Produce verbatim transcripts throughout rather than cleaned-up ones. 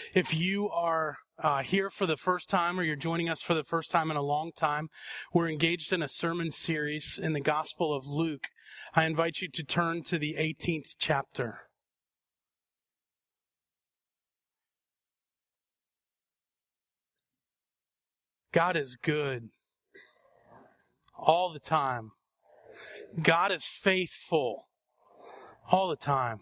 If you are uh, here for the first time or you're joining us for the first time in a long time, we're engaged in a sermon series in the Gospel of Luke. I invite you to turn to the eighteenth chapter. God is good all the time. God is faithful all the time.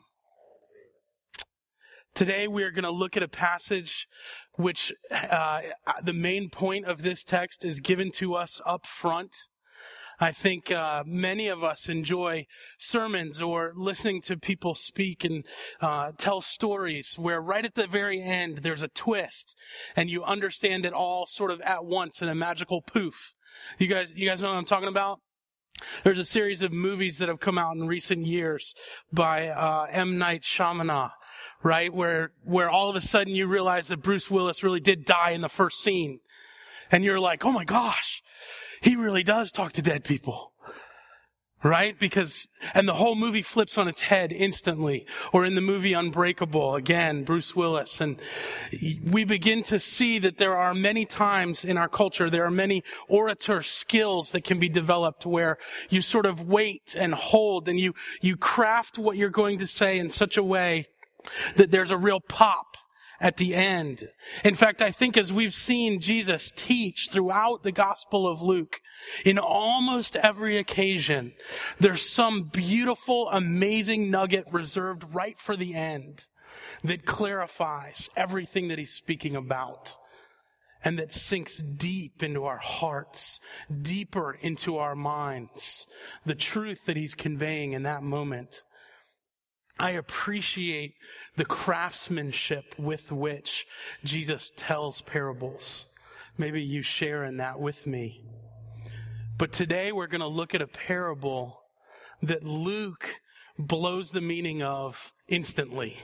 Today we are going to look at a passage which uh, the main point of this text is given to us up front. I think uh, many of us enjoy sermons or listening to people speak and uh, tell stories where right at the very end there's a twist and you understand it all sort of at once in a magical poof. You guys, you guys know what I'm talking about? There's a series of movies that have come out in recent years by uh, M. Night Shyamalan, right? Where where all of a sudden you realize that Bruce Willis really did die in the first scene. And you're like, oh my gosh, he really does talk to dead people. Right? Because, and the whole movie flips on its head instantly. Or in the movie Unbreakable, again, Bruce Willis. And we begin to see that there are many times in our culture, there are many orator skills that can be developed where you sort of wait and hold and you, you craft what you're going to say in such a way that there's a real pop at the end. In fact, I think as we've seen Jesus teach throughout the Gospel of Luke, in almost every occasion, there's some beautiful, amazing nugget reserved right for the end that clarifies everything that he's speaking about and that sinks deep into our hearts, deeper into our minds, the truth that he's conveying in that moment. I appreciate the craftsmanship with which Jesus tells parables. Maybe you share in that with me. But today we're going to look at a parable that Luke blows the meaning of instantly.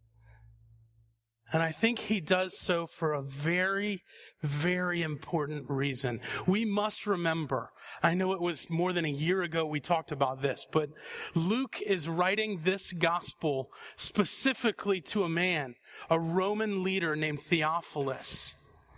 And I think he does so for a very, very important reason. We must remember, I know it was more than a year ago we talked about this, but Luke is writing this gospel specifically to a man, a Roman leader named Theophilus.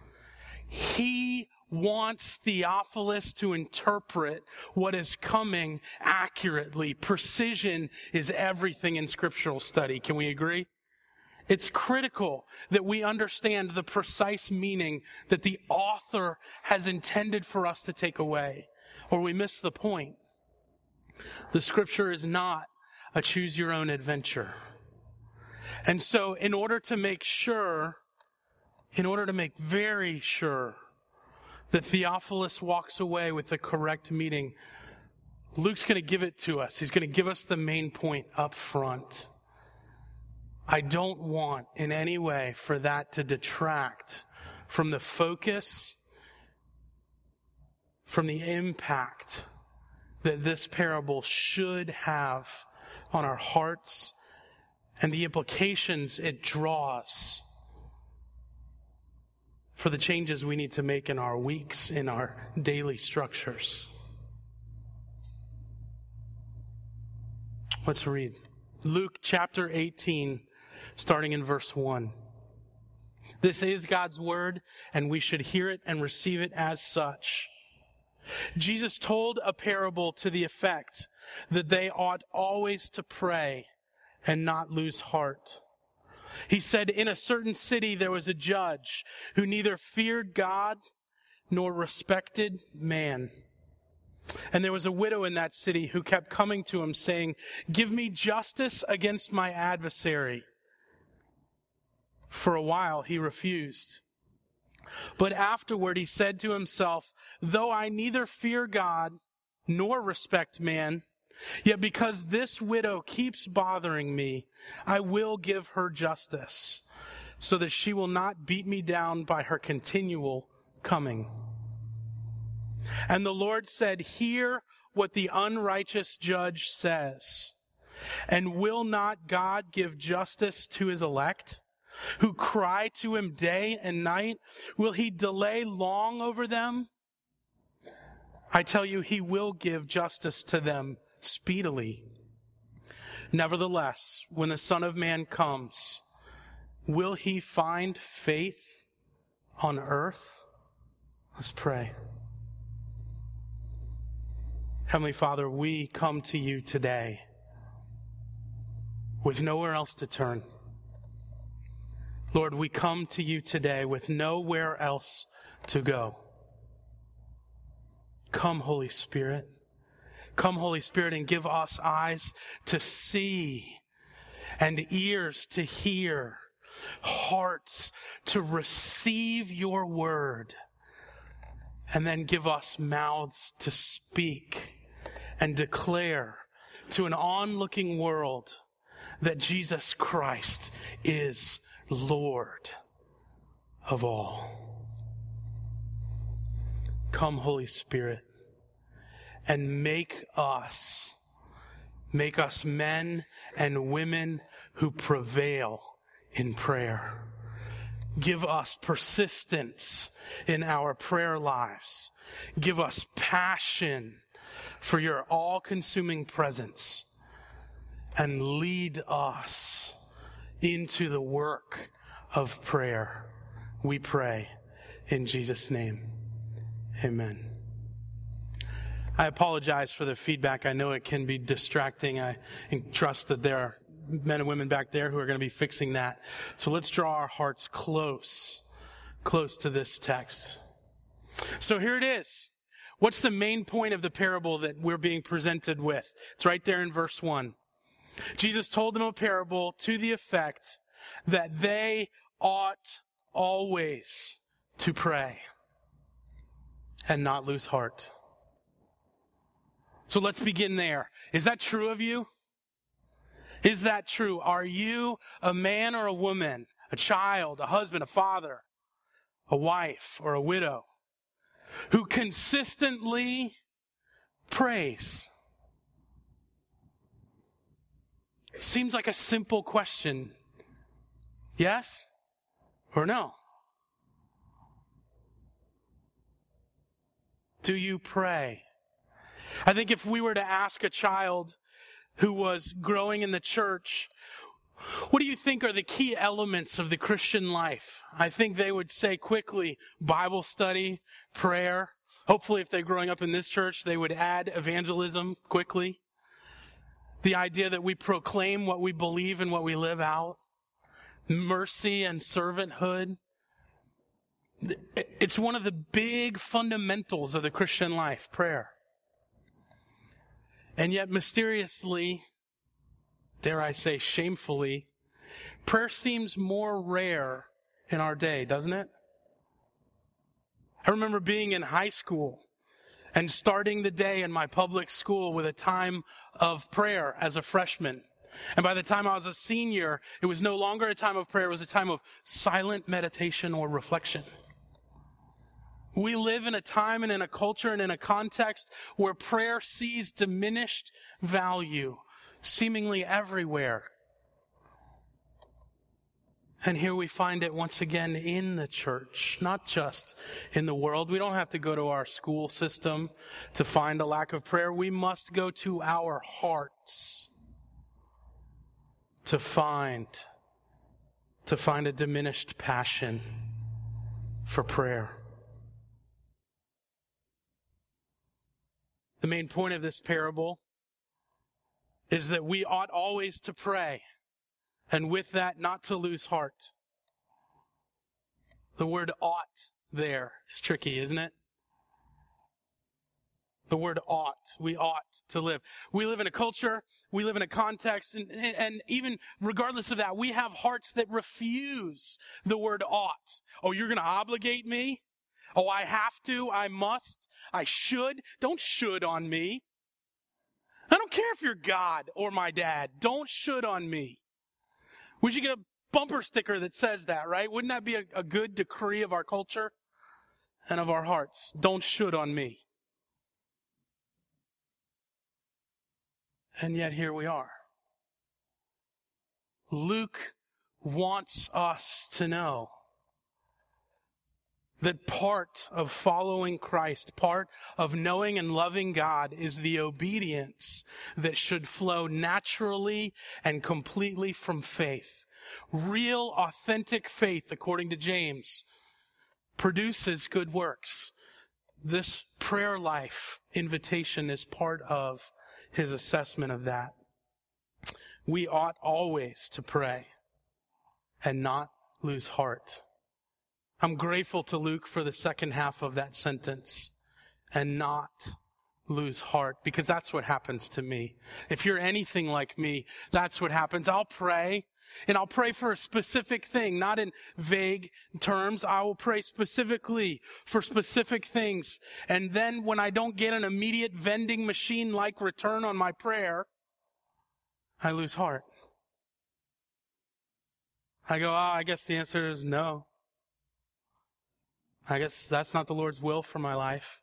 He wants Theophilus to interpret what is coming accurately. Precision is everything in scriptural study. Can we agree? It's critical that we understand the precise meaning that the author has intended for us to take away, or we miss the point. The scripture is not a choose your own adventure. And so in order to make sure, in order to make very sure that Theophilus walks away with the correct meaning, Luke's going to give it to us. He's going to give us the main point up front. I don't want in any way for that to detract from the focus, from the impact that this parable should have on our hearts and the implications it draws for the changes we need to make in our weeks, in our daily structures. Let's read. Luke chapter eighteen. Starting in verse one. This is God's word, and we should hear it and receive it as such. Jesus told a parable to the effect that they ought always to pray and not lose heart. He said, in a certain city there was a judge who neither feared God nor respected man. And there was a widow in that city who kept coming to him saying, give me justice against my adversary. For a while he refused. But afterward he said to himself, though I neither fear God nor respect man, yet because this widow keeps bothering me, I will give her justice, so that she will not beat me down by her continual coming. And the Lord said, hear what the unrighteous judge says. And will not God give justice to his elect, who cry to him day and night? Will he delay long over them? I tell you, he will give justice to them speedily. Nevertheless, when the Son of Man comes, will he find faith on earth? Let's pray. Heavenly Father, we come to you today with nowhere else to turn. Lord, we come to you today with nowhere else to go. Come, Holy Spirit. Come, Holy Spirit, and give us eyes to see and ears to hear, hearts to receive your word, and then give us mouths to speak and declare to an onlooking world that Jesus Christ is Lord of all. Come, Holy Spirit, and make us, make us men and women who prevail in prayer. Give us persistence in our prayer lives. Give us passion for your all-consuming presence, and lead us into the work of prayer. We pray in Jesus' name. Amen. I apologize for the feedback. I know it can be distracting. I trust that there are men and women back there who are going to be fixing that. So let's draw our hearts close, close to this text. So here it is. What's the main point of the parable that we're being presented with? It's right there in verse one. Jesus told them a parable to the effect that they ought always to pray and not lose heart. So let's begin there. Is that true of you? Is that true? Are you a man or a woman, a child, a husband, a father, a wife, or a widow who consistently prays? Seems like a simple question. Yes or no? Do you pray? I think if we were to ask a child who was growing in the church, what do you think are the key elements of the Christian life? I think they would say quickly, Bible study, prayer. Hopefully, if they're growing up in this church, they would add evangelism quickly. The idea that we proclaim what we believe and what we live out. Mercy and servanthood. It's one of the big fundamentals of the Christian life, prayer. And yet, mysteriously, dare I say shamefully, prayer seems more rare in our day, doesn't it? I remember being in high school and starting the day in my public school with a time of prayer as a freshman. And by the time I was a senior, it was no longer a time of prayer, it was a time of silent meditation or reflection. We live in a time and in a culture and in a context where prayer sees diminished value seemingly everywhere. And here we find it once again in the church, not just in the world. We don't have to go to our school system to find a lack of prayer. We must go to our hearts to find, to find a diminished passion for prayer. The main point of this parable is that we ought always to pray, and with that, not to lose heart. The word ought there is tricky, isn't it? The word ought. We ought to live. We live in a culture, we live in a context, and, and even regardless of that, we have hearts that refuse the word ought. Oh, you're going to obligate me? Oh, I have to, I must, I should. Don't should on me. I don't care if you're God or my dad. Don't should on me. We should get a bumper sticker that says that, right? Wouldn't that be a, a good decree of our culture and of our hearts? Don't should on me. And yet here we are. Luke wants us to know that part of following Christ, part of knowing and loving God is the obedience that should flow naturally and completely from faith. Real, authentic faith, according to James, produces good works. This prayer life invitation is part of his assessment of that. We ought always to pray and not lose heart. I'm grateful to Luke for the second half of that sentence, and not lose heart, because that's what happens to me. If you're anything like me, that's what happens. I'll pray, and I'll pray for a specific thing, not in vague terms. I will pray specifically for specific things. And then when I don't get an immediate vending machine-like return on my prayer, I lose heart. I go, oh, I guess the answer is no. I guess that's not the Lord's will for my life.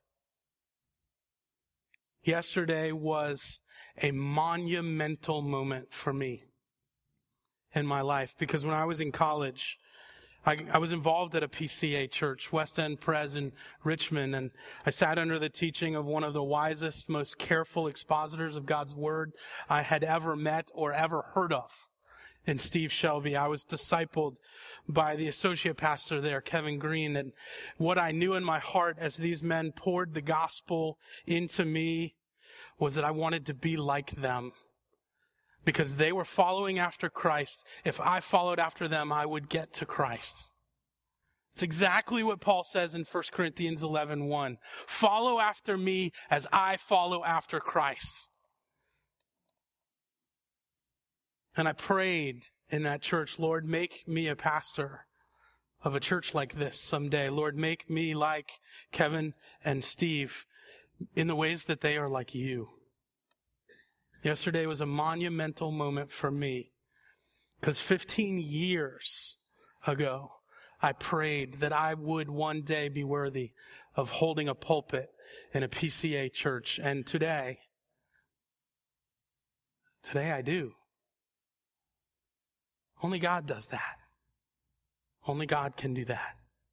Yesterday was a monumental moment for me in my life, because when I was in college, I, I was involved at a P C A church, West End Pres in Richmond, and I sat under the teaching of one of the wisest, most careful expositors of God's Word I had ever met or ever heard of, in Steve Shelby. I was discipled by the associate pastor there, Kevin Green, and what I knew in my heart as these men poured the gospel into me was that I wanted to be like them, because they were following after Christ. If I followed after them, I would get to Christ. It's exactly what Paul says in First Corinthians eleven one. Follow after me as I follow after Christ. And I prayed in that church, Lord, make me a pastor of a church like this someday. Lord, make me like Kevin and Steve in the ways that they are like you. Yesterday was a monumental moment for me, because fifteen years ago, I prayed that I would one day be worthy of holding a pulpit in a P C A church. And today, today I do. Only God does that. Only God can do that.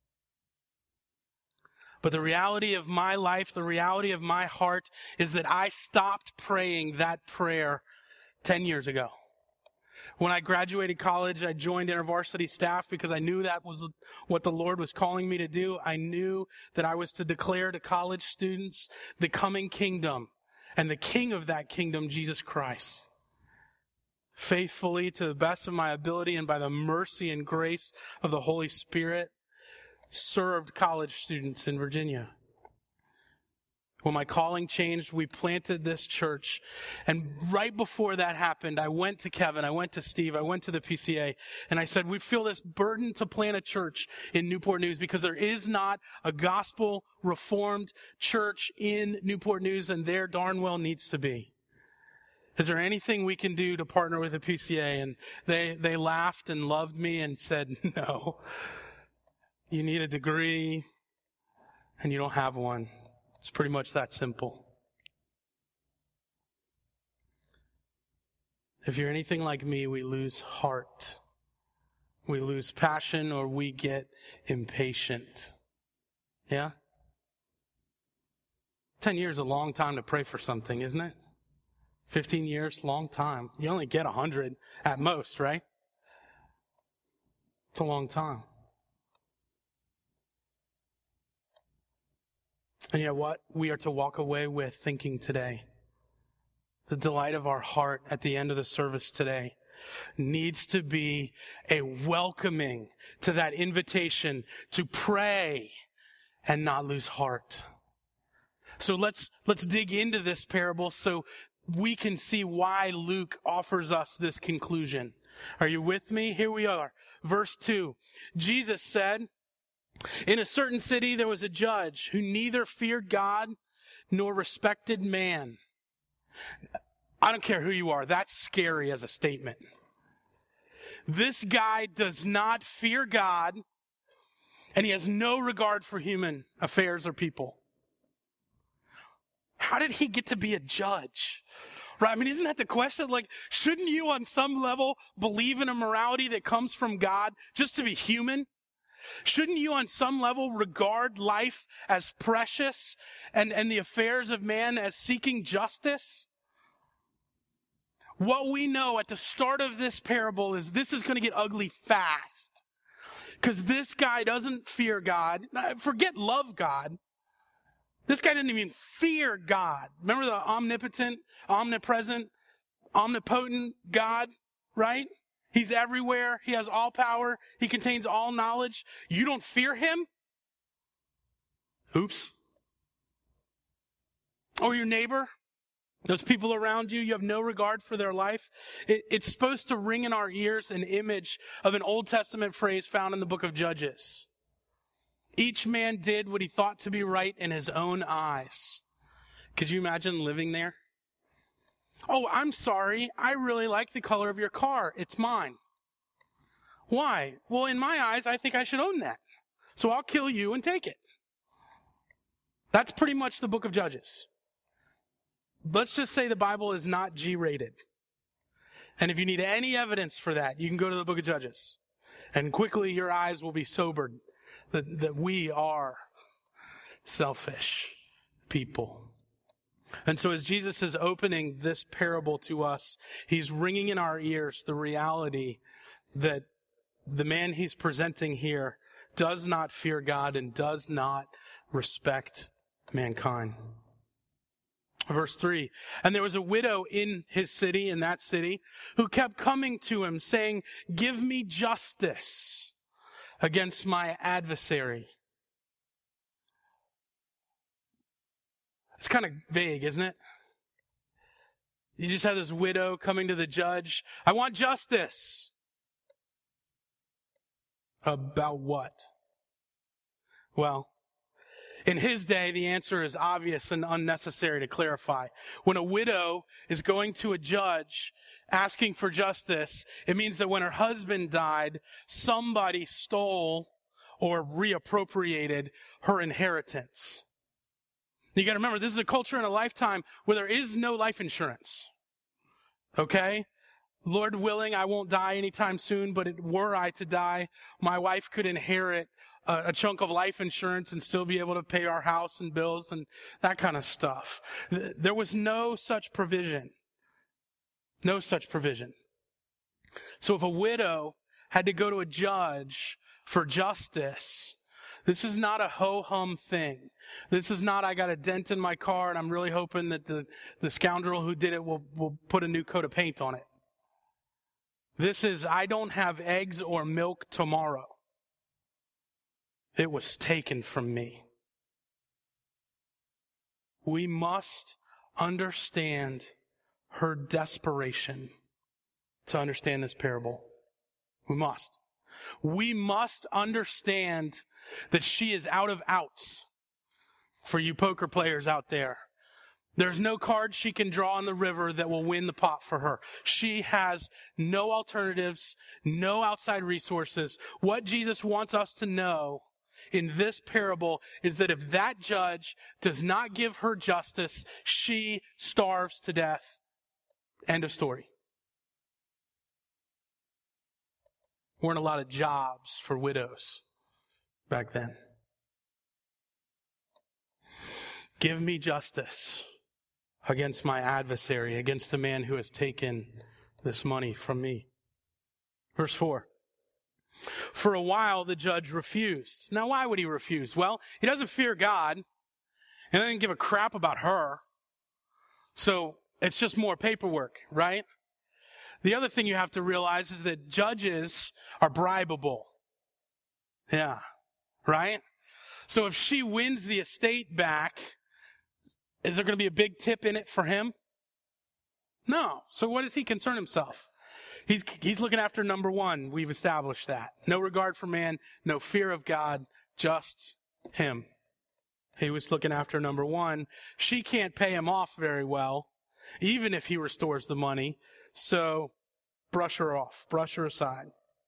But the reality of my life, the reality of my heart, is that I stopped praying that prayer ten years ago. When I graduated college, I joined InterVarsity staff because I knew that was what the Lord was calling me to do. I knew that I was to declare to college students the coming kingdom and the king of that kingdom, Jesus Christ. Faithfully, to the best of my ability and by the mercy and grace of the Holy Spirit, served college students in Virginia. When my calling changed, we planted this church. And right before that happened, I went to Kevin, I went to Steve, I went to the P C A, and I said, we feel this burden to plant a church in Newport News because there is not a gospel reformed church in Newport News, and there darn well needs to be. Is there anything we can do to partner with the P C A? And they, they laughed and loved me and said, no, you need a degree and you don't have one. It's pretty much that simple. If you're anything like me, we lose heart. We lose passion, or we get impatient. Yeah? Ten years is a long time to pray for something, isn't it? Fifteen years, long time. You only get a hundred at most, right? It's a long time. And you know what? We are to walk away with thinking today. The delight of our heart at the end of the service today needs to be a welcoming to that invitation to pray and not lose heart. So let's, let's dig into this parable so we can see why Luke offers us this conclusion. Are you with me? Here we are. Verse two. Jesus said, in a certain city there was a judge who neither feared God nor respected man. I don't care who you are. That's scary as a statement. This guy does not fear God, and he has no regard for human affairs or people. How did he get to be a judge? Right? I mean, isn't that the question? Like, shouldn't you on some level believe in a morality that comes from God just to be human? Shouldn't you on some level regard life as precious and, and the affairs of man as seeking justice? what we know at the start of this parable is this is going to get ugly fast. Because this guy doesn't fear God. Forget love God. This guy didn't even fear God. Remember the omnipotent, omnipresent, omnipotent God, right? He's everywhere. He has all power. He contains all knowledge. You don't fear him? Oops. Or your neighbor? Those people around you, you have no regard for their life. It, it's supposed to ring in our ears an image of an Old Testament phrase found in the book of Judges. Each man did what he thought to be right in his own eyes. Could you imagine living there? Oh, I'm sorry. I really like the color of your car. It's mine. Why? Well, in my eyes, I think I should own that. So I'll kill you and take it. That's pretty much the book of Judges. Let's just say the Bible is not G-rated. And if you need any evidence for that, you can go to the book of Judges. And quickly your eyes will be sobered that, that we are selfish people. And so as Jesus is opening this parable to us, he's ringing in our ears the reality that the man he's presenting here does not fear God and does not respect mankind. Verse three, and there was a widow in his city, in that city, who kept coming to him saying, give me justice against my adversary. It's kind of vague, isn't it? You just have this widow coming to the judge. I want justice. About what? Well, in his day, the answer is obvious and unnecessary to clarify. When a widow is going to a judge asking for justice, it means that when her husband died, somebody stole or reappropriated her inheritance. You got to remember, this is a culture and a lifetime where there is no life insurance. Okay? Lord willing, I won't die anytime soon, but were I to die, my wife could inherit a, a chunk of life insurance and still be able to pay our house and bills and that kind of stuff. There was no such provision. No such provision. So if a widow had to go to a judge for justice, this is not a ho-hum thing. This is not, I got a dent in my car and I'm really hoping that the, the scoundrel who did it will, will put a new coat of paint on it. This is, I don't have eggs or milk tomorrow. It was taken from me. We must understand her desperation to understand this parable. We must. We must understand that she is out of outs. For you poker players out there, there's no card she can draw on the river that will win the pot for her. She has no alternatives, no outside resources. What Jesus wants us to know in this parable is that if that judge does not give her justice, she starves to death. End of story. Weren't a lot of jobs for widows back then. Give me justice against my adversary, against the man who has taken this money from me. Verse four. For a while, the judge refused. Now, why would he refuse? Well, he doesn't fear God, and doesn't give a crap about her. So it's just more paperwork, right? The other thing you have to realize is that judges are bribable. Yeah, right? So if she wins the estate back, is there going to be a big tip in it for him? No. So what does he concern himself? He's, he's looking after number one. We've established that. No regard for man, no fear of God, just him. He was looking after number one. She can't pay him off very well, even if he restores the money. So brush her off, brush her aside.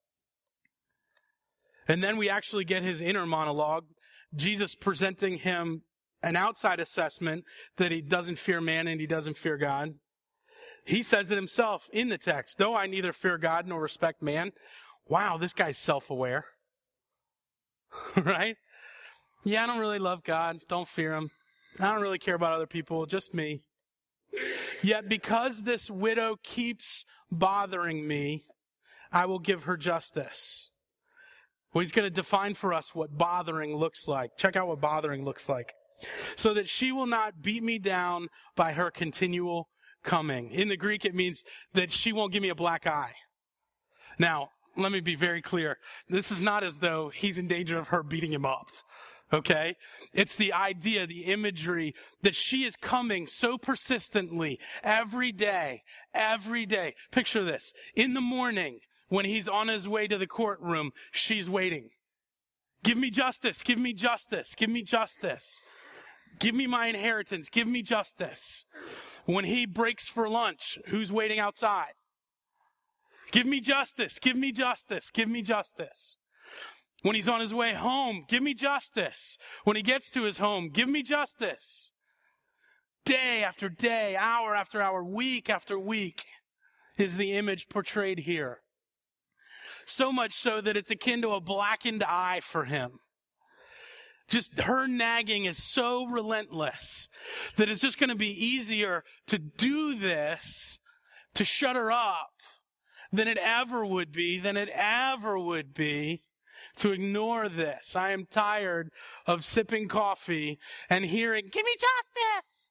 And then we actually get his inner monologue, Jesus presenting him an outside assessment that he doesn't fear man and he doesn't fear God. He says it himself in the text. Though I neither fear God nor respect man. Wow, this guy's self-aware. Right? Yeah, I don't really love God. Don't fear him. I don't really care about other people. Just me. Yet because this widow keeps bothering me, I will give her justice. Well, he's going to define for us what bothering looks like. Check out what bothering looks like. So that she will not beat me down by her continual coming. In the Greek, it means that she won't give me a black eye. Now, let me be very clear. This is not as though he's in danger of her beating him up. Okay? It's the idea, the imagery that she is coming so persistently every day, every day. Picture this. In the morning, when he's on his way to the courtroom, she's waiting. Give me justice. Give me justice. Give me justice. Give me my inheritance. Give me justice. When he breaks for lunch, who's waiting outside? Give me justice. Give me justice. Give me justice. When he's on his way home, give me justice. When he gets to his home, give me justice. Day after day, hour after hour, week after week is the image portrayed here. So much so that it's akin to a blackened eye for him. Just her nagging is so relentless that it's just going to be easier to do this, to shut her up, than it ever would be, than it ever would be to ignore this. I am tired of sipping coffee and hearing, give me justice.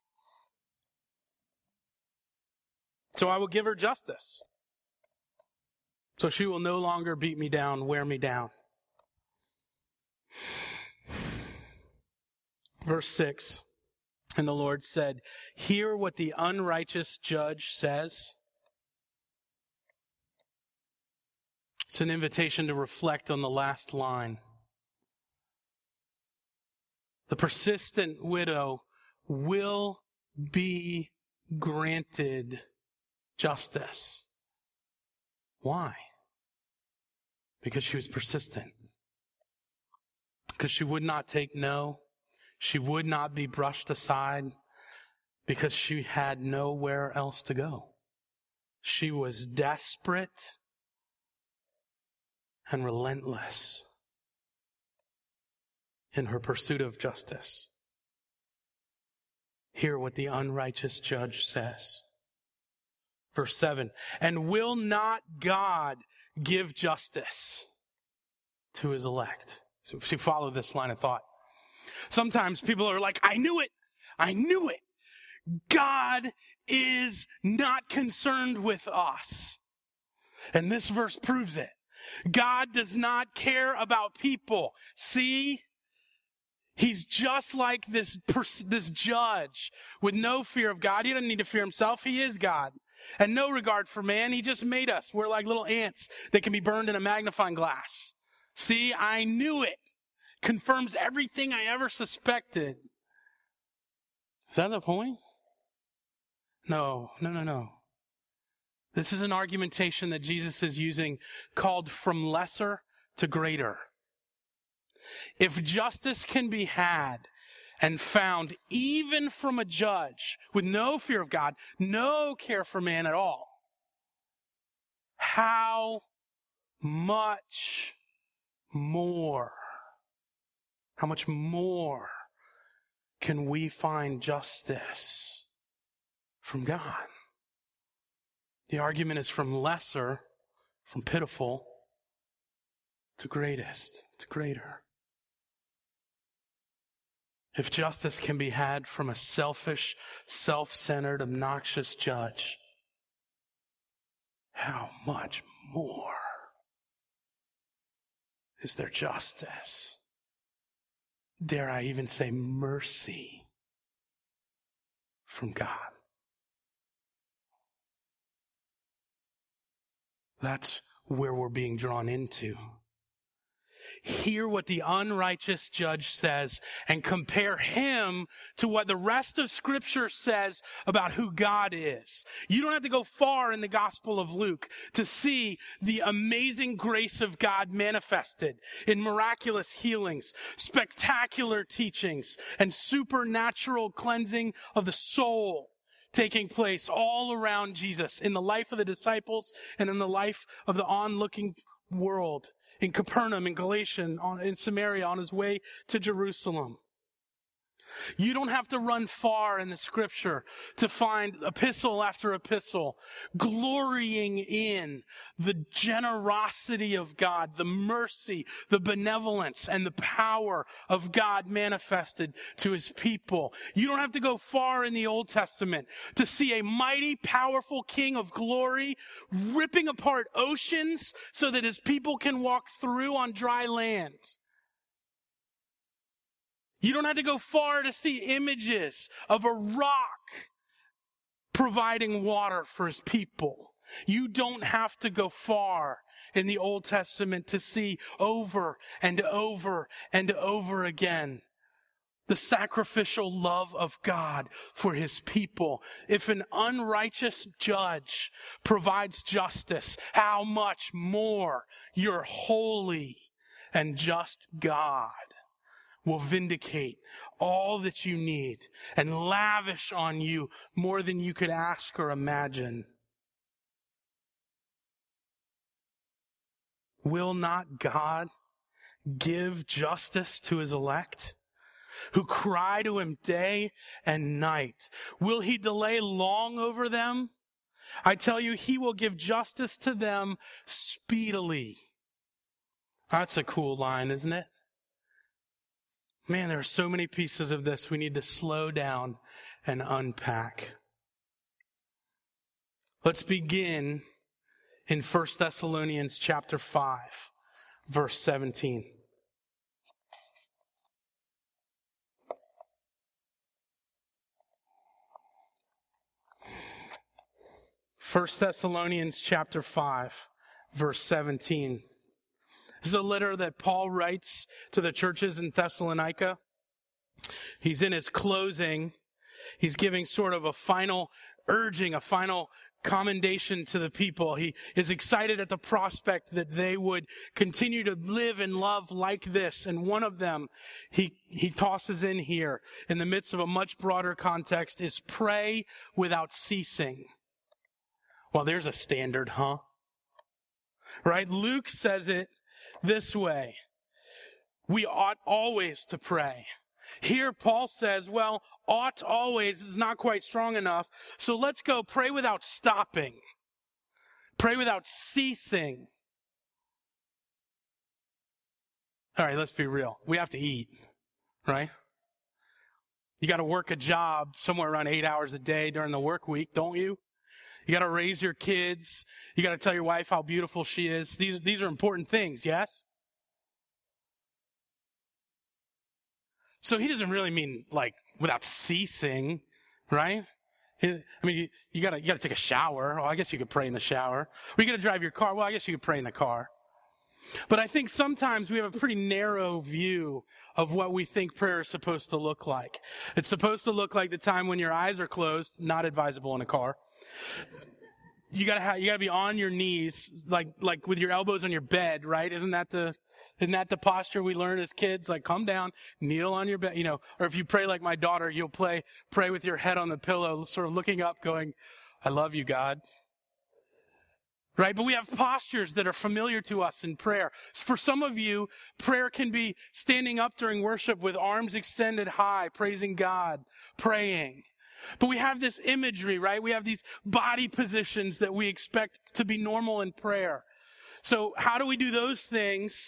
So I will give her justice. So she will no longer beat me down, wear me down. Verse six, and the Lord said, hear what the unrighteous judge says. It's an invitation to reflect on the last line. The persistent widow will be granted justice. Why? Because she was persistent. Because she would not take no. She would not be brushed aside. Because she had nowhere else to go. She was desperate and relentless in her pursuit of justice. Hear what the unrighteous judge says. Verse seven, and will not God give justice to his elect? So if you follow this line of thought. Sometimes people are like, I knew it. I knew it. God is not concerned with us. And this verse proves it. God does not care about people. See? He's just like this, pers- this judge with no fear of God. He doesn't need to fear himself. He is God. And no regard for man. He just made us. We're like little ants that can be burned in a magnifying glass. See, I knew it. Confirms everything I ever suspected. Is that the point? No, no, no, no. This is an argumentation that Jesus is using called from lesser to greater. If justice can be had and found even from a judge with no fear of God, no care for man at all, how much more, how much more can we find justice from God? The argument is from lesser, from pitiful, to greatest, to greater. If justice can be had from a selfish, self-centered, obnoxious judge, how much more is there justice? Dare I even say mercy from God? That's where we're being drawn into. Hear what the unrighteous judge says and compare him to what the rest of Scripture says about who God is. You don't have to go far in the Gospel of Luke to see the amazing grace of God manifested in miraculous healings, spectacular teachings, and supernatural cleansing of the soul taking place all around Jesus in the life of the disciples and in the life of the onlooking world. In Capernaum, in Galatia, on, in Samaria, on his way to Jerusalem. You don't have to run far in the scripture to find epistle after epistle, glorying in the generosity of God, the mercy, the benevolence, and the power of God manifested to his people. You don't have to go far in the Old Testament to see a mighty, powerful King of glory ripping apart oceans so that his people can walk through on dry land. You don't have to go far to see images of a rock providing water for his people. You don't have to go far in the Old Testament to see over and over and over again the sacrificial love of God for his people. If an unrighteous judge provides justice, how much more your holy and just God will vindicate all that you need and lavish on you more than you could ask or imagine. Will not God give justice to his elect, who cry to him day and night? Will he delay long over them? I tell you, he will give justice to them speedily. That's a cool line, isn't it? Man, there are so many pieces of this we need to slow down and unpack. Let's begin in First Thessalonians chapter five, verse seventeen. First Thessalonians chapter five, verse seventeen. This is a letter that Paul writes to the churches in Thessalonica. He's in his closing. He's giving sort of a final urging, a final commendation to the people. He is excited at the prospect that they would continue to live and love like this. And one of them he, he tosses in here in the midst of a much broader context is pray without ceasing. Well, there's a standard, huh? Right? Luke says it this way: we ought always to pray. Here Paul says, well, ought always is not quite strong enough, so let's go pray without stopping. Pray without ceasing. All right, let's be real. We have to eat, right? You got to work a job somewhere around eight hours a day during the work week, don't you? You got to raise your kids. You got to tell your wife how beautiful she is. These, these are important things, yes? So he doesn't really mean like without ceasing, right? I mean, you, you gotta, you gotta take a shower. Well, I guess you could pray in the shower. Or you gotta drive your car. Well, I guess you could pray in the car. But I think sometimes we have a pretty narrow view of what we think prayer is supposed to look like. It's supposed to look like the time when your eyes are closed, not advisable in a car. You gotta have, you gotta be on your knees, like, like with your elbows on your bed, right? Isn't that the, isn't that the posture we learn as kids? Like, come down, kneel on your bed, you know, or if you pray like my daughter, you'll play, pray with your head on the pillow, sort of looking up, going, I love you, God. Right? But we have postures that are familiar to us in prayer. For some of you, prayer can be standing up during worship with arms extended high, praising God, praying. But we have this imagery, right? We have these body positions that we expect to be normal in prayer. So how do we do those things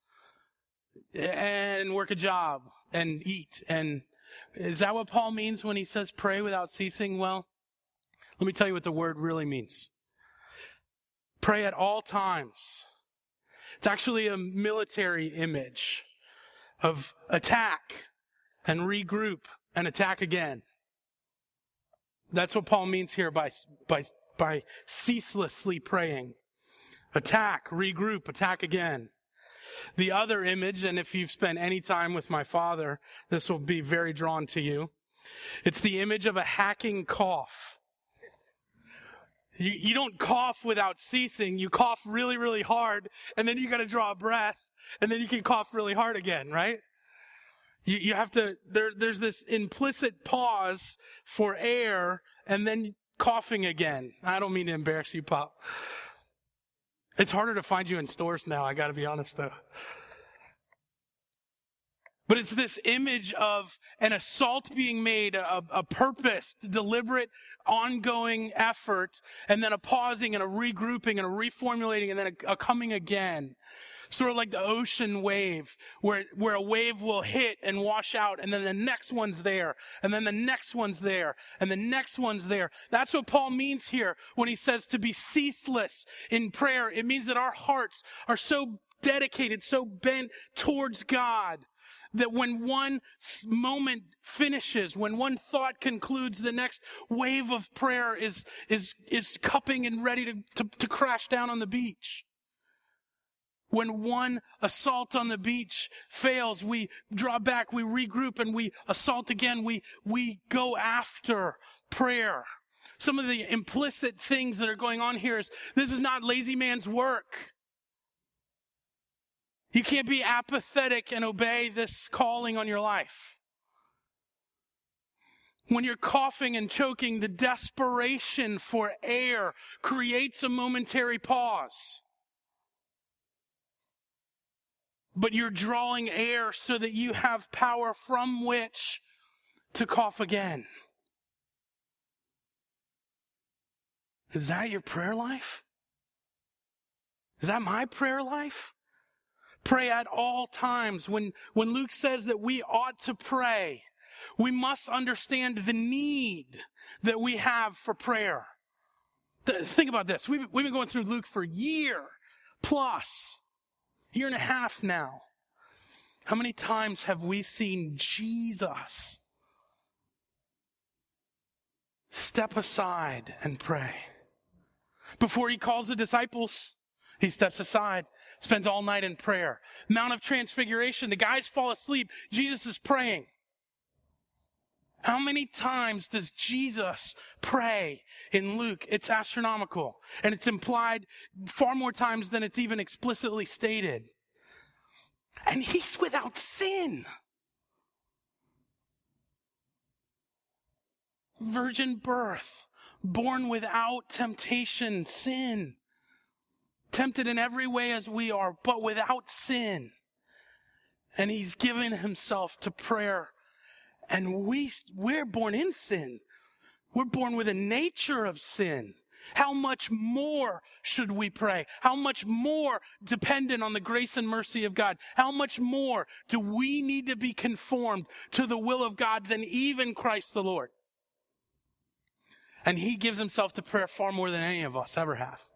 and work a job and eat? And is that what Paul means when he says pray without ceasing? Well, let me tell you what the word really means. Pray at all times. It's actually a military image of attack and regroup and attack again. That's what Paul means here by, by, by ceaselessly praying. Attack, regroup, attack again. The other image, and if you've spent any time with my father, this will be very drawn to you. It's the image of a hacking cough. You, you don't cough without ceasing. You cough really, really hard, and then you got to draw a breath, and then you can cough really hard again, right? You, you have to, there, there's this implicit pause for air, and then coughing again. I don't mean to embarrass you, Pop. It's harder to find you in stores now, I got to be honest, though. But it's this image of an assault being made, a, a purposed, deliberate, ongoing effort, and then a pausing and a regrouping and a reformulating and then a, a coming again. Sort of like the ocean wave, where, where a wave will hit and wash out, and then the next one's there, and then the next one's there, and the next one's there. That's what Paul means here when he says to be ceaseless in prayer. It means that our hearts are so dedicated, so bent towards God, that when one moment finishes, when one thought concludes, the next wave of prayer is, is, is cupping and ready to, to, to crash down on the beach. When one assault on the beach fails, we draw back, we regroup, and we assault again. We, we go after prayer. Some of the implicit things that are going on here is this is not lazy man's work. You can't be apathetic and obey this calling on your life. When you're coughing and choking, the desperation for air creates a momentary pause. But you're drawing air so that you have power from which to cough again. Is that your prayer life? Is that my prayer life? Pray at all times. When, when Luke says that we ought to pray, we must understand the need that we have for prayer. Think about this. We've, we've been going through Luke for a year plus. Year and a half now. How many times have we seen Jesus step aside and pray? Before he calls the disciples, he steps aside, spends all night in prayer. Mount of Transfiguration, the guys fall asleep. Jesus is praying. How many times does Jesus pray in Luke? It's astronomical. And it's implied far more times than it's even explicitly stated. And he's without sin. Virgin birth, born without temptation, sin. Tempted in every way as we are, but without sin. And he's given himself to prayer. And we, we're born in sin. We're born with a nature of sin. How much more should we pray? How much more dependent on the grace and mercy of God? How much more do we need to be conformed to the will of God than even Christ the Lord? And he gives himself to prayer far more than any of us ever have.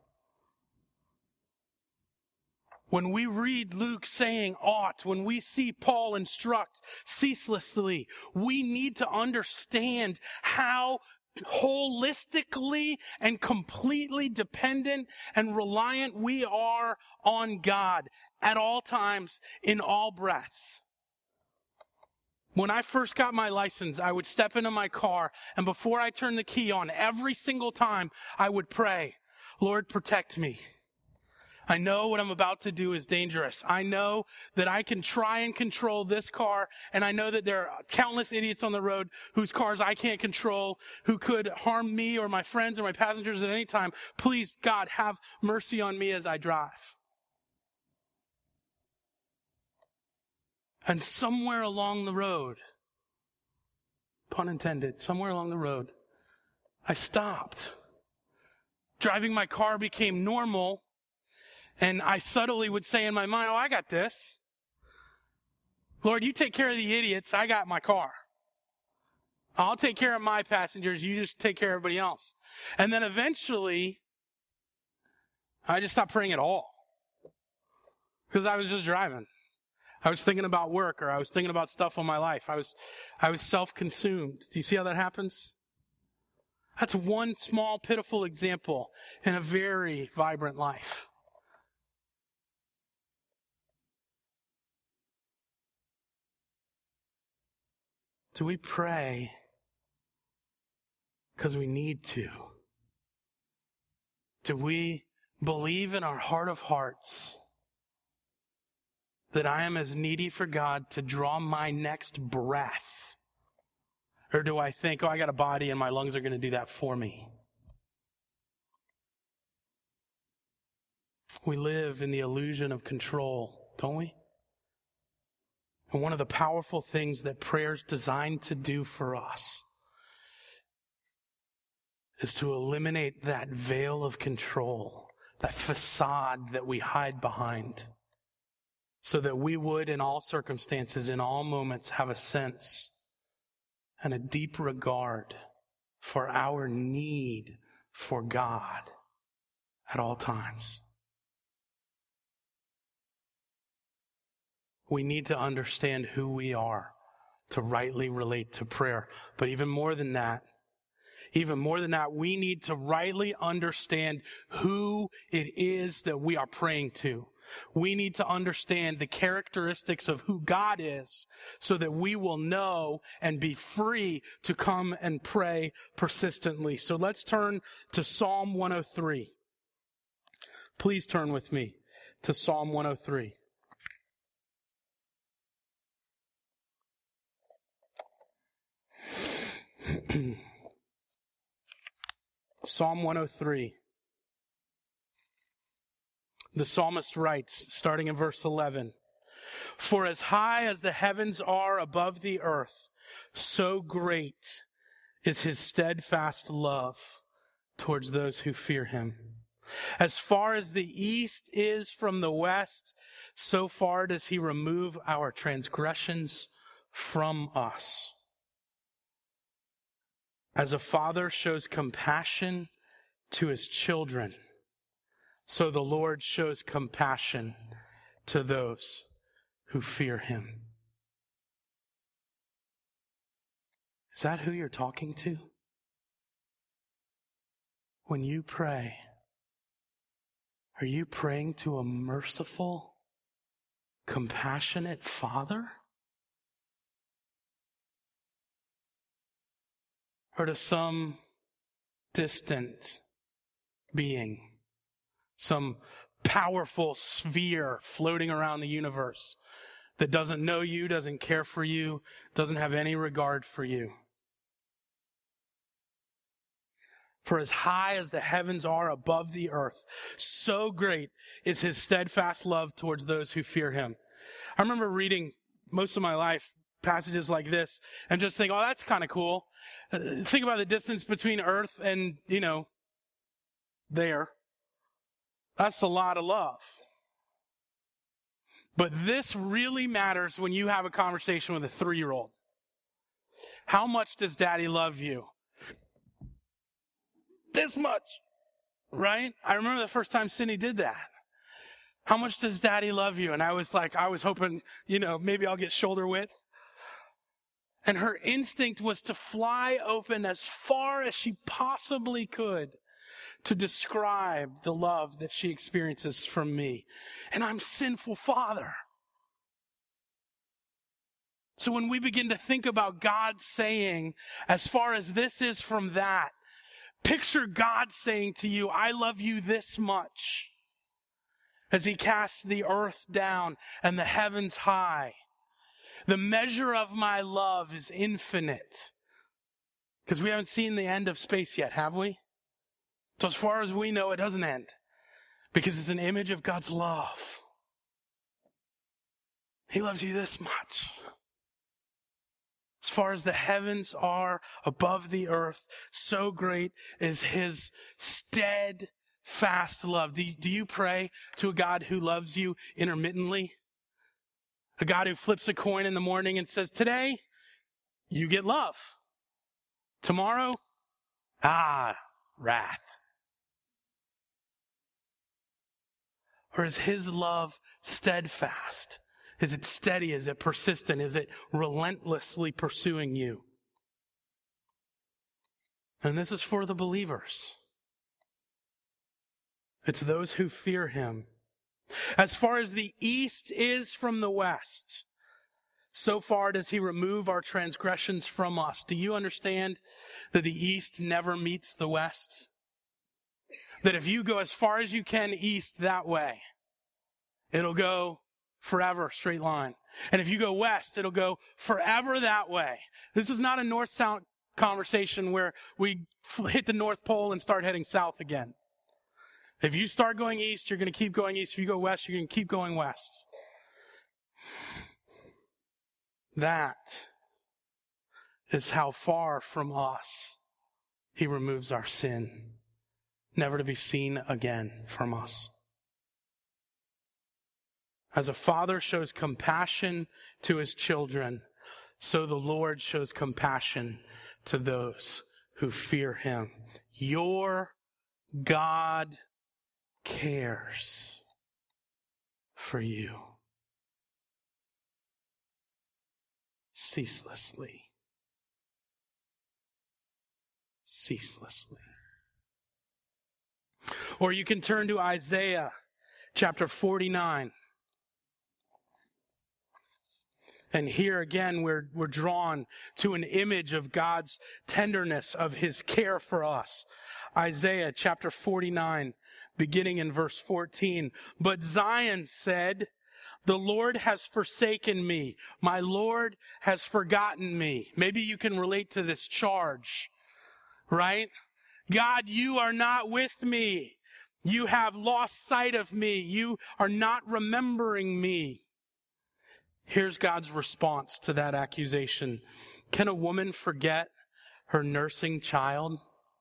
When we read Luke saying ought, when we see Paul instruct ceaselessly, we need to understand how holistically and completely dependent and reliant we are on God at all times, in all breaths. When I first got my license, I would step into my car, and before I turned the key on, every single time I would pray, Lord, protect me. I know what I'm about to do is dangerous. I know that I can try and control this car, and I know that there are countless idiots on the road whose cars I can't control, who could harm me or my friends or my passengers at any time. Please, God, have mercy on me as I drive. And somewhere along the road, pun intended, somewhere along the road, I stopped. Driving my car became normal. And I subtly would say in my mind, oh, I got this. Lord, you take care of the idiots. I got my car. I'll take care of my passengers. You just take care of everybody else. And then eventually, I just stopped praying at all. Because I was just driving. I was thinking about work, or I was thinking about stuff in my life. I was, I was self-consumed. Do you see how that happens? That's one small, pitiful example in a very vibrant life. Do we pray because we need to? Do we believe in our heart of hearts that I am as needy for God to draw my next breath? Or do I think, oh, I got a body and my lungs are going to do that for me? We live in the illusion of control, don't we? And one of the powerful things that prayer is designed to do for us is to eliminate that veil of control, that facade that we hide behind, so that we would, in all circumstances, in all moments, have a sense and a deep regard for our need for God at all times. We need to understand who we are to rightly relate to prayer. But even more than that, even more than that, we need to rightly understand who it is that we are praying to. We need to understand the characteristics of who God is so that we will know and be free to come and pray persistently. So let's turn to Psalm one oh three. Please turn with me to Psalm one oh three. Psalm one oh three. The psalmist writes, starting in verse eleven, "For as high as the heavens are above the earth, so great is his steadfast love towards those who fear him. As far as the east is from the west, so far does he remove our transgressions from us. As a father shows compassion to his children, so the Lord shows compassion to those who fear him." Is that who you're talking to? When you pray, are you praying to a merciful, compassionate Father? Or to some distant being, some powerful sphere floating around the universe that doesn't know you, doesn't care for you, doesn't have any regard for you? For as high as the heavens are above the earth, so great is his steadfast love towards those who fear him. I remember reading most of my life passages like this and just think, oh, that's kind of cool. Uh, think about the distance between earth and, you know, there. That's a lot of love. But this really matters when you have a conversation with a three-year-old. How much does daddy love you? This much, right? I remember the first time Cindy did that. How much does daddy love you? And I was like, I was hoping, you know, maybe I'll get shoulder width. And her instinct was to fly open as far as she possibly could to describe the love that she experiences from me. And I'm sinful father. So when we begin to think about God saying, as far as this is from that, picture God saying to you, I love you this much, as he casts the earth down and the heavens high. The measure of my love is infinite. Because we haven't seen the end of space yet, have we? So as far as we know, it doesn't end. Because it's an image of God's love. He loves you this much. As far as the heavens are above the earth, so great is his steadfast love. Do you, do you pray to a God who loves you intermittently? A God who flips a coin in the morning and says, today, you get love. Tomorrow, ah, wrath. Or is his love steadfast? Is it steady? Is it persistent? Is it relentlessly pursuing you? And this is for the believers. It's those who fear him. As far as the east is from the west, so far does he remove our transgressions from us. Do you understand that the east never meets the west? That if you go as far as you can east that way, it'll go forever, straight line. And if you go west, it'll go forever that way. This is not a north-south conversation where we hit the North Pole and start heading south again. If you start going east, you're going to keep going east. If you go west, you're going to keep going west. That is how far from us he removes our sin, never to be seen again from us. As a father shows compassion to his children, so the Lord shows compassion to those who fear him. Your God cares for you ceaselessly. Ceaselessly. Or you can turn to Isaiah chapter forty-nine. And here again, we're, we're drawn to an image of God's tenderness, of his care for us. Isaiah chapter forty-nine, beginning in verse fourteen. But Zion said, the Lord has forsaken me. My Lord has forgotten me. Maybe you can relate to this charge, right? God, you are not with me. You have lost sight of me. You are not remembering me. Here's God's response to that accusation. Can a woman forget her nursing child?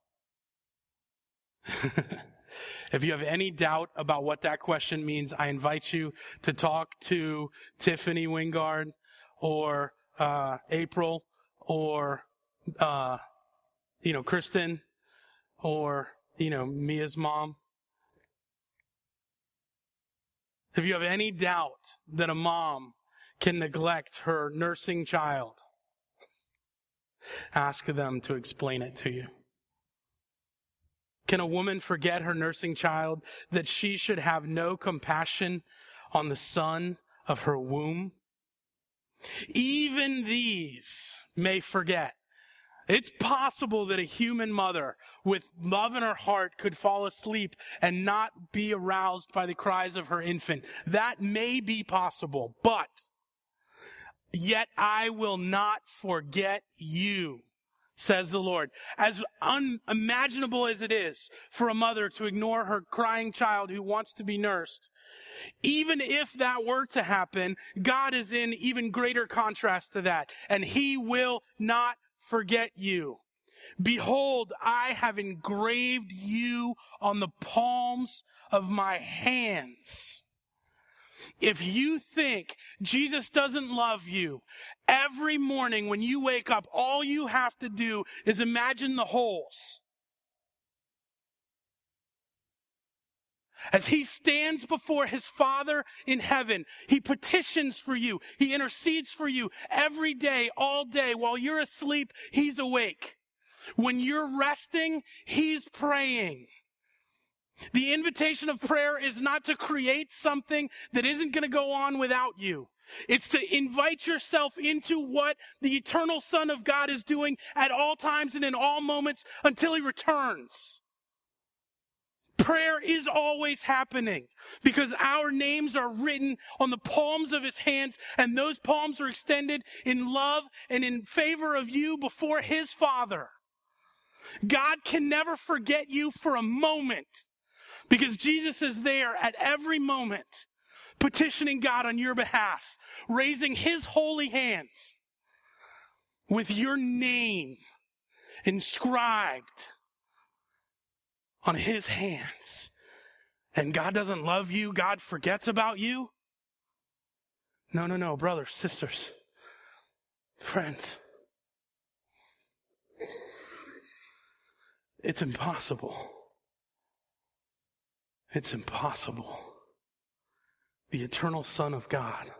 If you have any doubt about what that question means, I invite you to talk to Tiffany Wingard or uh, April or, uh, you know, Kristen or, you know, Mia's mom. If you have any doubt that a mom can neglect her nursing child, ask them to explain it to you. Can a woman forget her nursing child, that she should have no compassion on the son of her womb? Even these may forget. It's possible that a human mother with love in her heart could fall asleep and not be aroused by the cries of her infant. That may be possible, but yet I will not forget you, says the Lord. As unimaginable as it is for a mother to ignore her crying child who wants to be nursed, even if that were to happen, God is in even greater contrast to that, and he will not forget you. Behold, I have engraved you on the palms of my hands. If you think Jesus doesn't love you, every morning when you wake up, all you have to do is imagine the holes. As he stands before his Father in heaven, he petitions for you. He intercedes for you every day, all day. While you're asleep, he's awake. When you're resting, he's praying. The invitation of prayer is not to create something that isn't going to go on without you. It's to invite yourself into what the eternal Son of God is doing at all times and in all moments until he returns. Prayer is always happening because our names are written on the palms of his hands, and those palms are extended in love and in favor of you before his Father. God can never forget you for a moment, because Jesus is there at every moment, petitioning God on your behalf, raising his holy hands with your name inscribed on his hands. And God doesn't love you, God forgets about you. No, no, no, brothers, sisters, friends. It's impossible. It's impossible. The eternal Son of God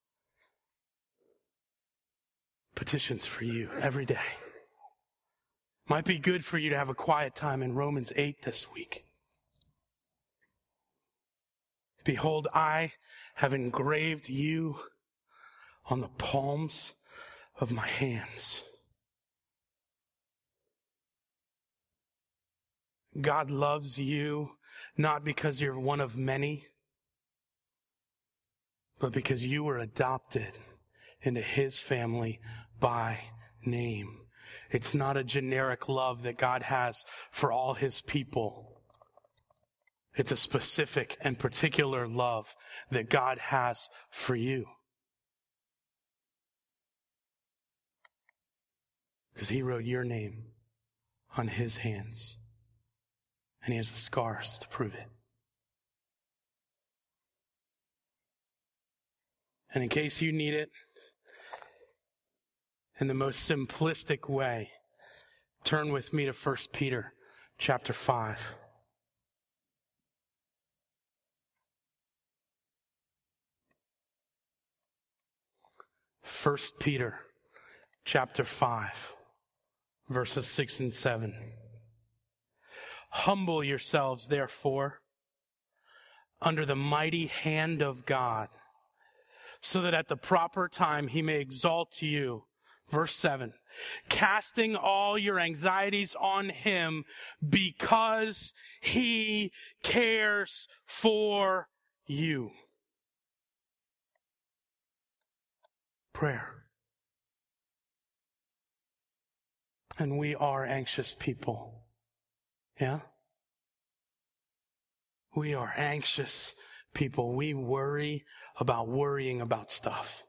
petitions for you every day. Might be good for you to have a quiet time in Romans eight this week. Behold, I have engraved you on the palms of my hands. God loves you not because you're one of many, but because you were adopted into his family by name. It's not a generic love that God has for all his people. It's a specific and particular love that God has for you. because he wrote your name on his hands. And he has the scars to prove it. And in case you need it, in the most simplistic way, turn with me to First Peter chapter five. First Peter chapter five, verses six and seven. Humble yourselves, therefore, under the mighty hand of God, so that at the proper time he may exalt you. Verse seven, casting all your anxieties on him because he cares for you. Prayer. And we are anxious people. Yeah? We are anxious people. We worry about worrying about stuff.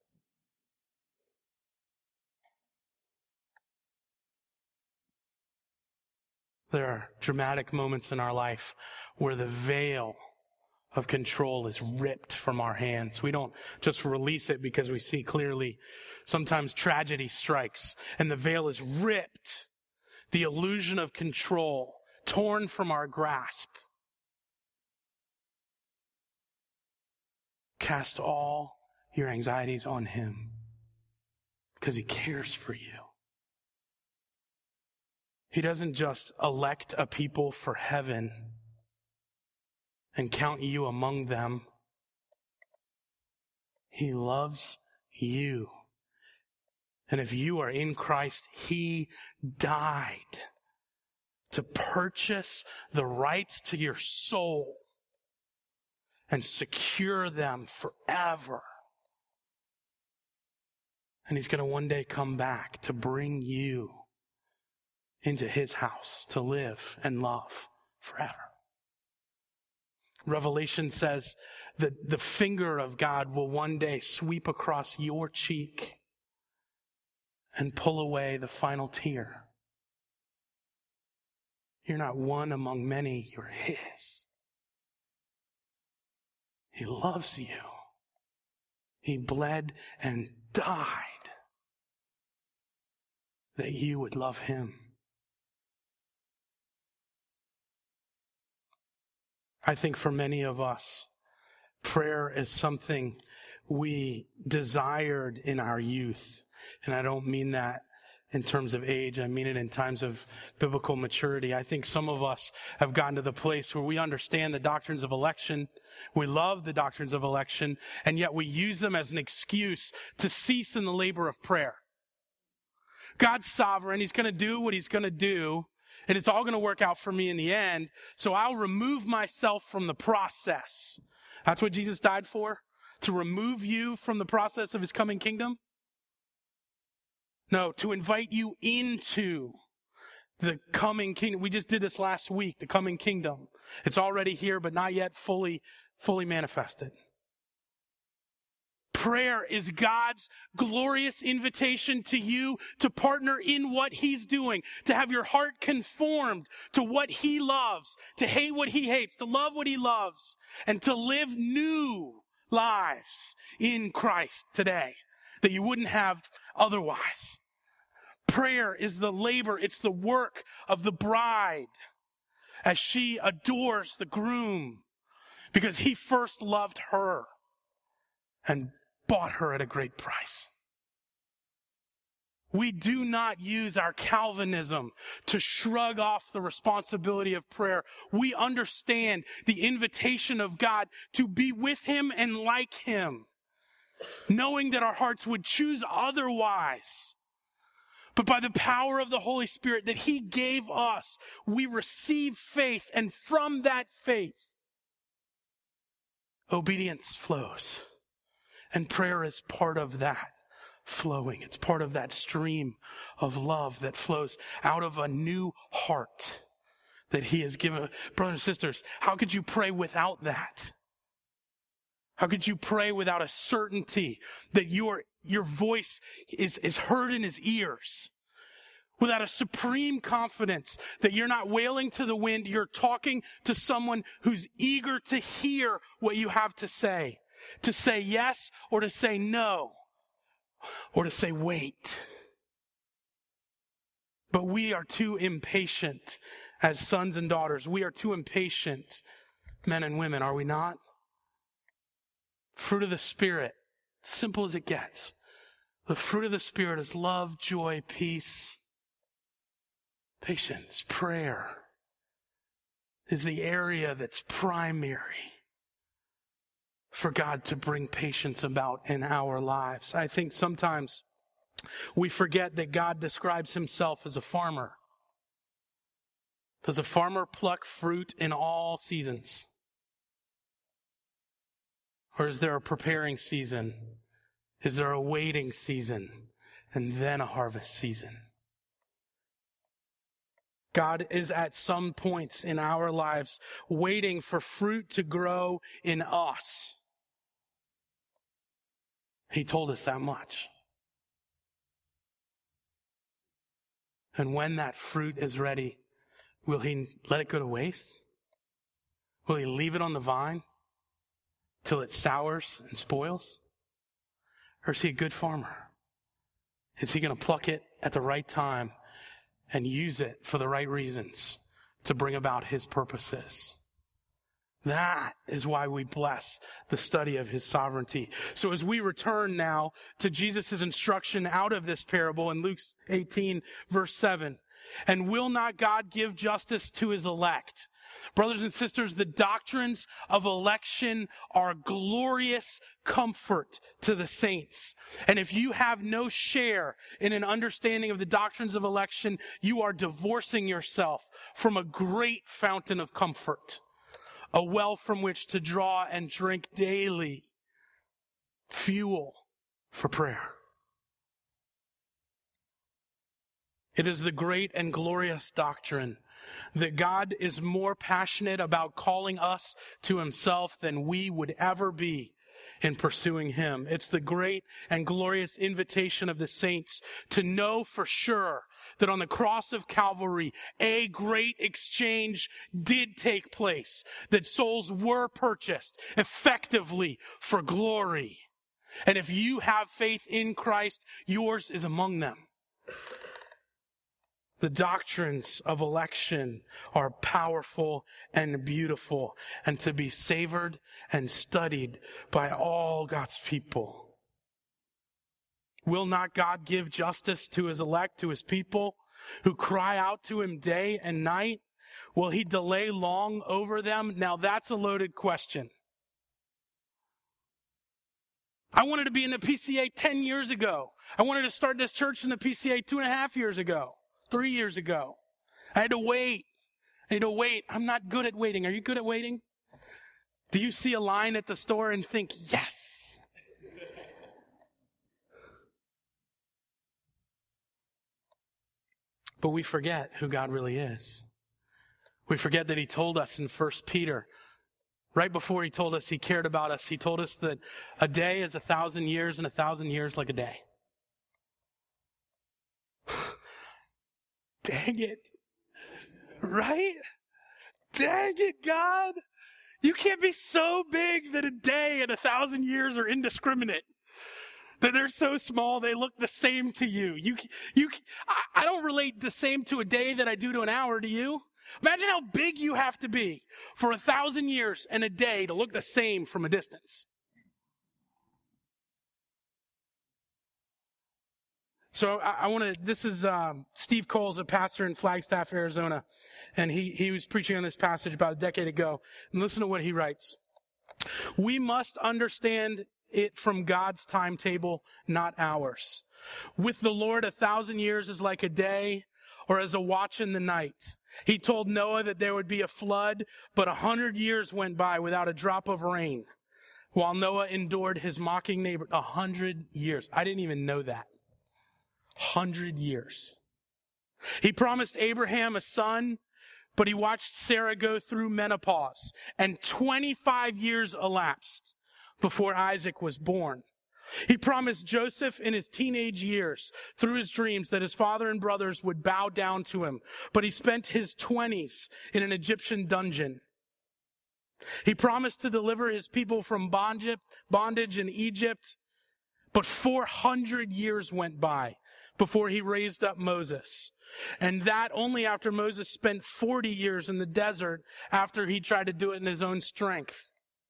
There are dramatic moments in our life where the veil of control is ripped from our hands. We don't just release it because we see clearly. Sometimes tragedy strikes and the veil is ripped. The illusion of control torn from our grasp. Cast all your anxieties on him because he cares for you. He doesn't just elect a people for heaven and count you among them. He loves you. And if you are in Christ, he died to purchase the rights to your soul and secure them forever. And he's going to one day come back to bring you into his house to live and love forever. Revelation says that the finger of God will one day sweep across your cheek and pull away the final tear. You're not one among many, you're his. He loves you. He bled and died that you would love him. I think for many of us, prayer is something we desired in our youth. And I don't mean that in terms of age. I mean it in times of biblical maturity. I think some of us have gotten to the place where we understand the doctrines of election. We love the doctrines of election, and yet we use them as an excuse to cease in the labor of prayer. God's sovereign. He's going to do what he's going to do. And it's all going to work out for me in the end. So I'll remove myself from the process. That's what Jesus died for? To remove you from the process of his coming kingdom? No, to invite you into the coming kingdom. We just did this last week, the coming kingdom. It's already here, but not yet fully, fully manifested. Prayer is God's glorious invitation to you to partner in what he's doing, to have your heart conformed to what he loves, to hate what he hates, to love what he loves, and to live new lives in Christ today that you wouldn't have otherwise. Prayer is the labor, it's the work of the bride as she adores the groom because he first loved her and bought her at a great price. We do not use our Calvinism to shrug off the responsibility of prayer. We understand the invitation of God to be with him and like him, knowing that our hearts would choose otherwise. But by the power of the Holy Spirit that he gave us, we receive faith, and from that faith, obedience flows. And prayer is part of that flowing. It's part of that stream of love that flows out of a new heart that he has given. Brothers and sisters, how could you pray without that? How could you pray without a certainty that your, your voice is, is heard in his ears? without a supreme confidence that you're not wailing to the wind, you're talking to someone who's eager to hear what you have to say, to say yes or to say no, or to say wait. But we are too impatient as sons and daughters. We are too impatient, men and women, are we not? Fruit of the Spirit, simple as it gets. The fruit of the Spirit is love, joy, peace, patience. Prayer is the area that's primary for God to bring patience about in our lives. I think sometimes we forget that God describes himself as a farmer. Does a farmer pluck fruit in all seasons? Or is there a preparing season? Is there a waiting season and then a harvest season? God is at some points in our lives waiting for fruit to grow in us. He told us that much. And when that fruit is ready, will he let it go to waste? Will he leave it on the vine till it sours and spoils? Or is he a good farmer? Is he going to pluck it at the right time and use it for the right reasons to bring about his purposes? That is why we bless the study of his sovereignty. So as we return now to Jesus' instruction out of this parable in Luke eighteen, verse seven, and will not God give justice to his elect? Brothers and sisters, the doctrines of election are glorious comfort to the saints. And if you have no share in an understanding of the doctrines of election, you are divorcing yourself from a great fountain of comfort, a well from which to draw and drink daily, fuel for prayer. It is the great and glorious doctrine that God is more passionate about calling us to himself than we would ever be in pursuing him. It's the great and glorious invitation of the saints to know for sure that on the cross of Calvary, a great exchange did take place, that souls were purchased effectively for glory. And if you have faith in Christ, yours is among them. The doctrines of election are powerful and beautiful and to be savored and studied by all God's people. Will not God give justice to his elect, to his people who cry out to him day and night? Will he delay long over them? Now that's a loaded question. I wanted to be in the P C A ten years ago. I wanted to start this church in the P C A two and a half years ago. Three years ago. I had to wait. I had to wait. I'm not good at waiting. Are you good at waiting? Do you see a line at the store and think, yes? But we forget who God really is. We forget that he told us in First Peter, right before he told us he cared about us, he told us that a day is a thousand years and a thousand years like a day. Dang it. Right? Dang it, God. You can't be so big that a day and a thousand years are indiscriminate. That they're so small they look the same to you. You, you. I, I don't relate the same to a day that I do to an hour, do you? Imagine how big you have to be for a thousand years and a day to look the same from a distance. So I, I want to, this is um, Steve Cole's a pastor in Flagstaff, Arizona, and he, he was preaching on this passage about a decade ago. And listen to what he writes. We must understand it from God's timetable, not ours. With the Lord, a thousand years is like a day or as a watch in the night. He told Noah that there would be a flood, but a hundred years went by without a drop of rain, while Noah endured his mocking neighbor. A hundred years. I didn't even know that. Hundred years. He promised Abraham a son, but he watched Sarah go through menopause, and twenty-five years elapsed before Isaac was born. He promised Joseph in his teenage years, through his dreams, that his father and brothers would bow down to him. But he spent his twenties in an Egyptian dungeon. He promised to deliver his people from bondage in Egypt. But four hundred years went by before he raised up Moses. And that only after Moses spent forty years in the desert after he tried to do it in his own strength.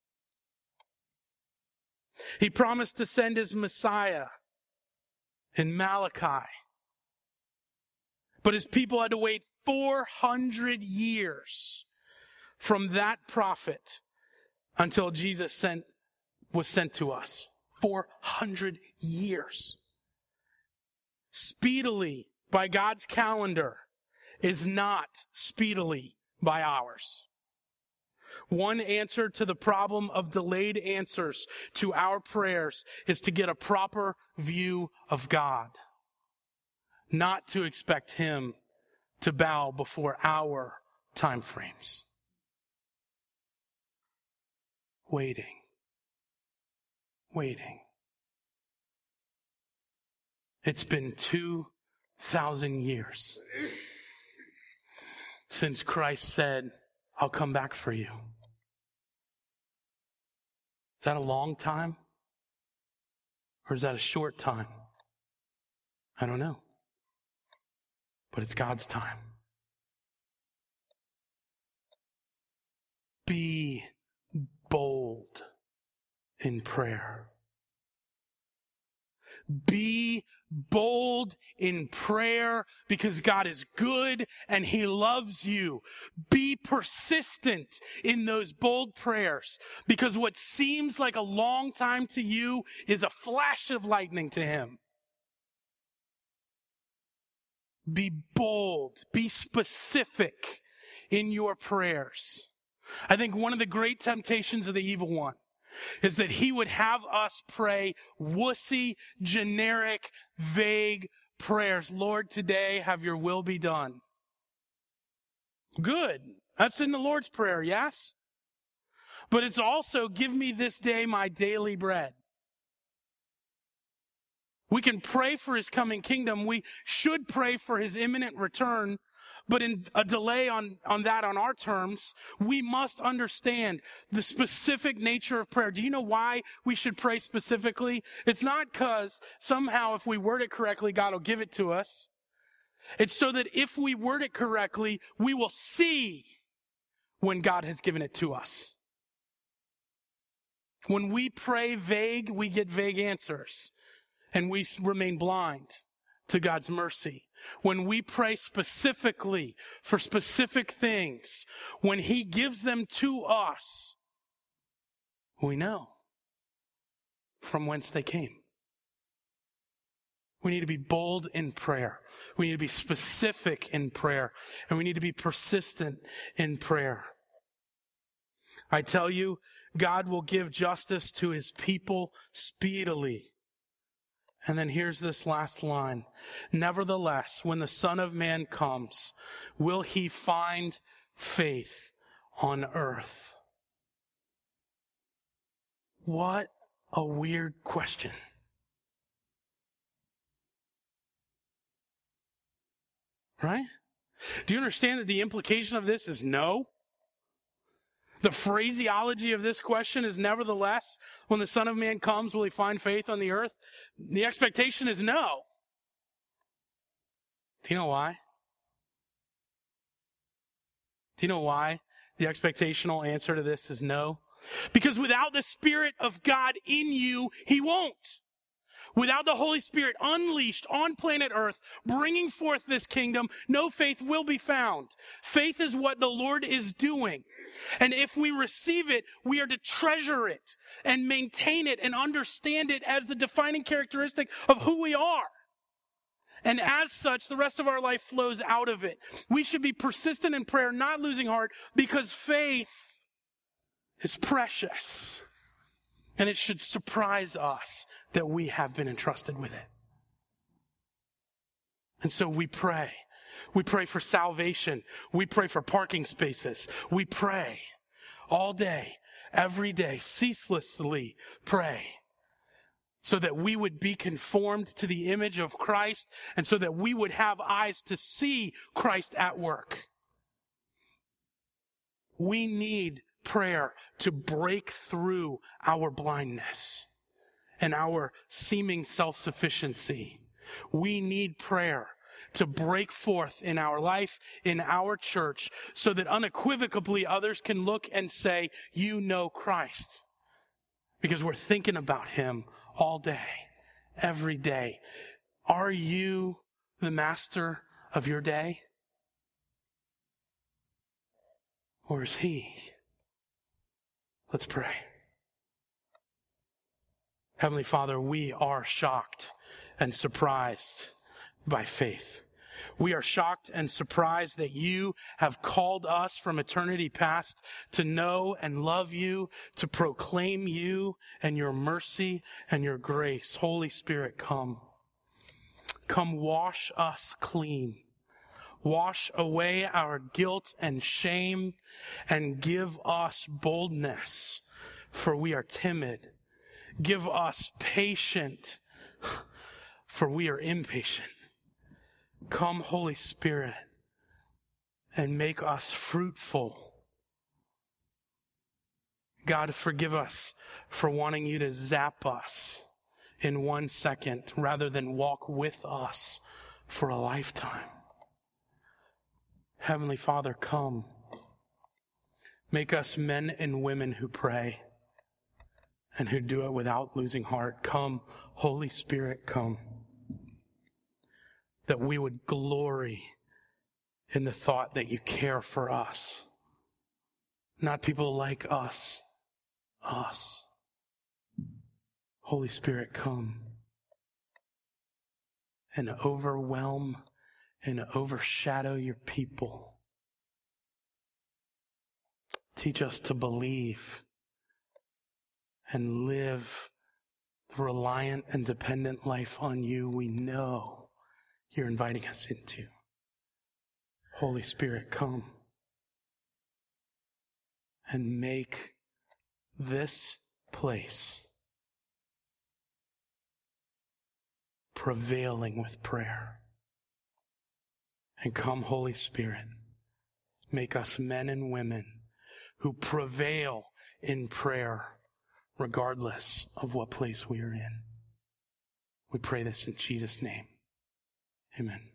He promised to send his Messiah in Malachi. But his people had to wait four hundred years from that prophet until Jesus sent, was sent to us. four hundred years. Speedily by God's calendar is not speedily by ours. One answer to the problem of delayed answers to our prayers is to get a proper view of God, not to expect Him to bow before our time frames. Waiting. Waiting. It's been two thousand years since Christ said, I'll come back for you. Is that a long time? Or is that a short time? I don't know. But it's God's time. Be bold in prayer. Be bold in prayer because God is good and He loves you. Be persistent in those bold prayers because what seems like a long time to you is a flash of lightning to Him. Be bold. Be specific in your prayers. I think one of the great temptations of the evil one is that he would have us pray wussy, generic, vague prayers. Lord, today have your will be done. Good. That's in the Lord's Prayer, yes? But it's also, give me this day my daily bread. We can pray for His coming kingdom. We should pray for His imminent return. But in a delay on, on that on our terms, we must understand the specific nature of prayer. Do you know why we should pray specifically? It's not because somehow if we word it correctly, God will give it to us. It's so that if we word it correctly, we will see when God has given it to us. When we pray vague, we get vague answers, and we remain blind to God's mercy. When we pray specifically for specific things, when He gives them to us, we know from whence they came. We need to be bold in prayer. We need to be specific in prayer. And we need to be persistent in prayer. I tell you, God will give justice to His people speedily. And then here's this last line. Nevertheless, when the Son of Man comes, will He find faith on earth? What a weird question. Right? Do you understand that the implication of this is no? The phraseology of this question is nevertheless, when the Son of Man comes, will He find faith on the earth? The expectation is no. Do you know why? Do you know why the expectational answer to this is no? Because without the Spirit of God in you, He won't. Without the Holy Spirit unleashed on planet Earth, bringing forth this kingdom, no faith will be found. Faith is what the Lord is doing. And if we receive it, we are to treasure it and maintain it and understand it as the defining characteristic of who we are. And as such, the rest of our life flows out of it. We should be persistent in prayer, not losing heart, because faith is precious. And it should surprise us that we have been entrusted with it. And so we pray. We pray for salvation. We pray for parking spaces. We pray all day, every day, ceaselessly pray. so that we would be conformed to the image of Christ, and so that we would have eyes to see Christ at work. We need prayer to break through our blindness and our seeming self-sufficiency. We need prayer to break forth in our life, in our church, so that unequivocally others can look and say, you know Christ. Because we're thinking about him all day, every day. Are you the master of your day? Or is he? Let's pray. Heavenly Father, we are shocked and surprised by faith. We are shocked and surprised that you have called us from eternity past to know and love you, to proclaim you and your mercy and your grace. Holy Spirit, come. Come wash us clean. Wash away our guilt and shame and give us boldness, for we are timid. Give us patience, for we are impatient. Come, Holy Spirit, and make us fruitful. God, forgive us for wanting you to zap us in one second rather than walk with us for a lifetime. Heavenly Father, come. Make us men and women who pray and who do it without losing heart. Come, Holy Spirit, come. That we would glory in the thought that you care for us. Not people like us, us. Holy Spirit, come and overwhelm and overshadow your people. Teach us to believe and live the reliant and dependent life on you we know you're inviting us into. Holy Spirit, come and make this place prevailing with prayer. And come, Holy Spirit, make us men and women who prevail in prayer regardless of what place we are in. We pray this in Jesus' name. Amen.